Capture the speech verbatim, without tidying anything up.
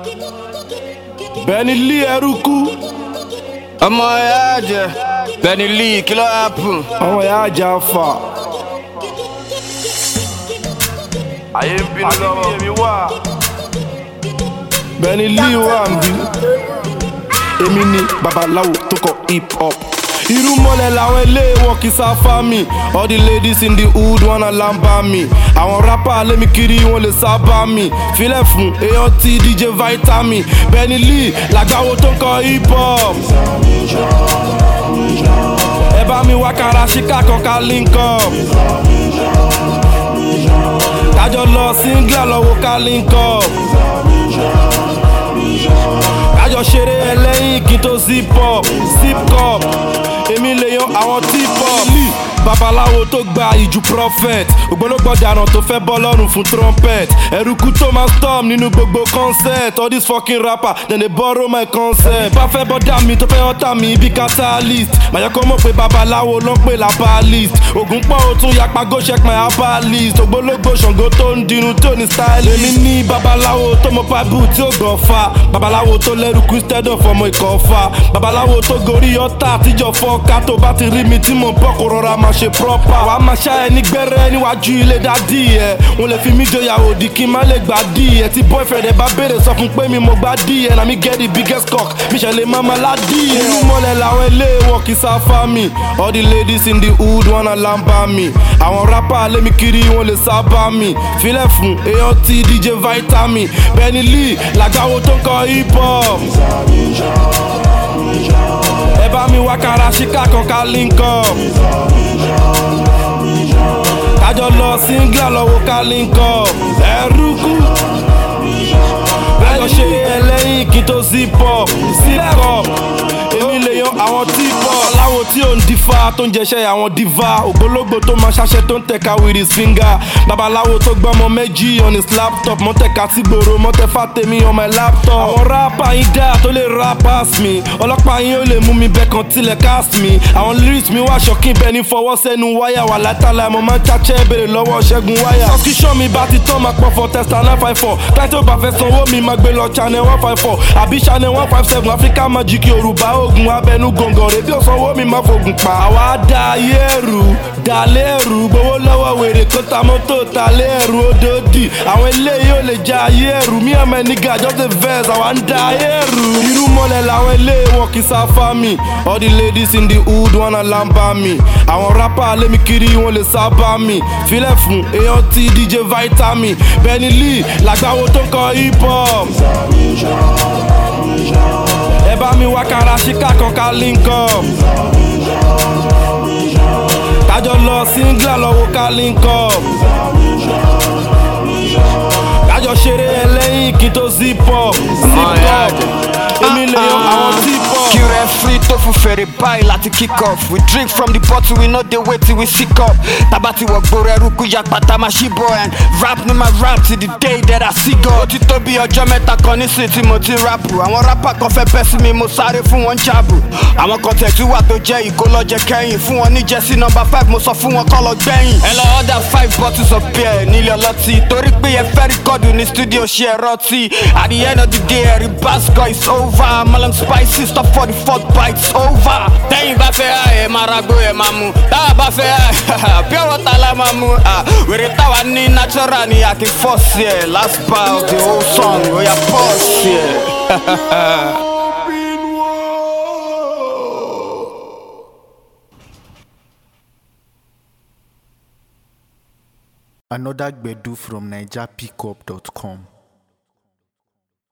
Benny Lee Eruku. Ọmọ ìyá jẹ Benny Lee kí ló happen. Ọmọ ìyá jẹ afa. Ayé ń bínú lọ́wọ́. Benny Lee wà ń bí. Èmi ni babaláwo tó kọ hip hop. Irú mọ́lẹ̀ làwọn ilé wọn kì í sáfá mi. All the ladies in the hood wanna lamba mi. Àwọn rapper lémi kiri wọn lè sábà mi. Filẹ̀ fún èèyàn tí D J Vitamin. Benny Lee làgbàwo tó ń kọ hip hop. Ẹ bá mi wá Karashika kan ká link up. Kájọ lọ Singla lọ́wọ́ ká link up. Kájọ ṣeré ẹlẹ́yìn kí n tó zip up, zip cup. Èmi lè yan àwọn tip-up. Babaláwo tó gba ìjù prophet. Ògbólógbò dànù tó fẹ́ bọ́ lọ́rùn fún trumpet. Eruku tó máa storm nínú gbogbo concert. All these fucking rapper dem dey borrow my concept. Bá fẹ́ bọ́dà mi tó fẹ́ ọ̀tá mi bí catalyst. Màyà kọ́ mọ̀ pé babaláwo ló ń pè lábàlist. Ògùn pọ̀ ó tún yapa go check my herbalist. Ògbólógbò Ṣàngó tó ń dirun tó ní style. Èmi ní babaláwo tó mọ bible tí ó gbọ̀ fa. Babaláwo tó lẹ́rùkú instead of ọmọ ìkọ̀ọ̀fà. Babaláwo tó gorí ọ̀tá àtijọ́ fọ́ ká tó bá ti rí mi tí mo bọ́ kó rọra máa ṣe proper. Wàá máa ṣá ẹni gbẹ́rẹ́ níwájú ilé dádì ẹ̀. Wọ́n lè fi mí joyà òdì kí n má lè gbà dì ẹ̀. Tí boyfriend ẹ̀ bá béèrè sọ fún pé mi mo gbá dì ẹ̀. Na mi get the biggest cock, mi ṣẹlẹ̀ máa ma ládì ẹ̀. Irú mọ́lẹ̀ làwọn ilé wọn kì í sáfá mi. All the ladies in the hood wanna lamba mi. Àwọn rapper lémi kiri wọn lè sábà mi. Filẹ̀ fún èèyàn tí D J Vitamin. Benny Lee làgbàwo tó ń kọ hip hop. Ẹ bá mi wá Karashika kan ká link up. Kájọ lọ Singla lọ́wọ́ ká link up. Eruku. Kájọ ṣe ẹlẹ́yìn kí n tó zip up, zip up. Èmi lè yan àwọn tip-up. Aláwo tí ò ń dífá tó ń jẹṣẹ́ àwọn diva. Ògbólógbò tó máa ṣaṣẹ́ tó ń tẹ̀ka with his finger. Babaláwo tó gbọ́mọ méjì on his laptop. Mọ́tẹ̀ka tí gbòòrò mọ́tẹ̀fà tèmi on my laptop. Àwọn rapper yín dá tó lè rap pass mi. Ọlọ́pàá yín ó lè mú mi bẹ́ẹ̀ kan tilẹ̀ cast mi. Àwọn lyrics mi wá ṣọ́kí bẹ́ẹ̀ ní fọwọ́ sẹ́nu wáyà. Wà látàlá mo máa ń ṣàṣẹ́ béèrè lọ́wọ́ Ṣẹ́gun wáyà. Subscription mi bá ti tán máa pọ̀ for testa nine five four. Táìtò bá fẹ́ sanwó mi máa gbé lọ channel one five four. Àbí channel one five seven Africa Magic Yorùbá ogun abẹnú gọ̀ngàn rẹ̀ bí ọ̀sánwó mi máa fogun pa. Àwa dá ayé ẹ̀rù, dá lẹ́rù. Gbowó lọ́wọ́ wèrè kó ta mọ́tò ta lẹ́rù odòdì. Àwọn eléyìí ò lè já ayé ẹ̀rù. Me and my nigga just a verse, àwa ń dá ayé ẹ̀rù. Irú mọ́lẹ̀ làwọn eléyìí wọn kì í sáfá mi. All the ladies in the hood wanna lamba mi. Àwọn rapper lémi kiri wọn lè sábà mi. Filẹ̀ fún èèyàn tí D J Vitamin. Benny Lee làgbàwo tó ń kọ hip hop. Ẹ bá mi wá Karashika kan ká link up. Kájọ lọ Singla lọ́wọ́ ká link up. Kájọ ṣeré ẹlẹ́yìn kí n tó zip up, zip up. Èmi lè yan àwọn tip-up. Kí referee tó fún fèrè báyìí láti kick off. We drink from the bottle, we no dey wait till we sick up. Tábà ti wọ̀ gbòòrò Eruku yapata máa ṣí bọ̀ and rap ni máa rap till the day that I see God. Ó ti tó bí ọjọ́ mẹ́ta kan nísìn tí mo ti rapu. Àwọn rapper kan fẹ́ bẹ́ sí mi, mo sáré fún wọn jábù. Àwọn kan tẹ̀tú wà tó jẹ́ ìkólọ́jẹ kẹ́yìn. Fún wọn ní jẹ́sí nọ́mbà five, mo sọ fún wọn kọ́ lọ gbẹ̀yìn. Ẹ lọ order five bottles of beer nílé ọlọ́tí. Torí pé ẹ fẹ́ rìkọ́dù ní studio ṣe ẹ rọtí. At the end of the day, ẹ̀rí basco is over. Malam spicy stop for the fourth bite's over. Tẹ́yìn bá fẹ́ ẹ̀ máa ragbó ẹ̀ máa mú. Táwa bá fẹ́ ẹ̀ pure water la máa mú. Wèrè táwa ní natural ni a kì í force ẹ̀. Last bar of the whole song, ó yá pause ẹ̀. Another Gbedu from Niger Pickup dot com.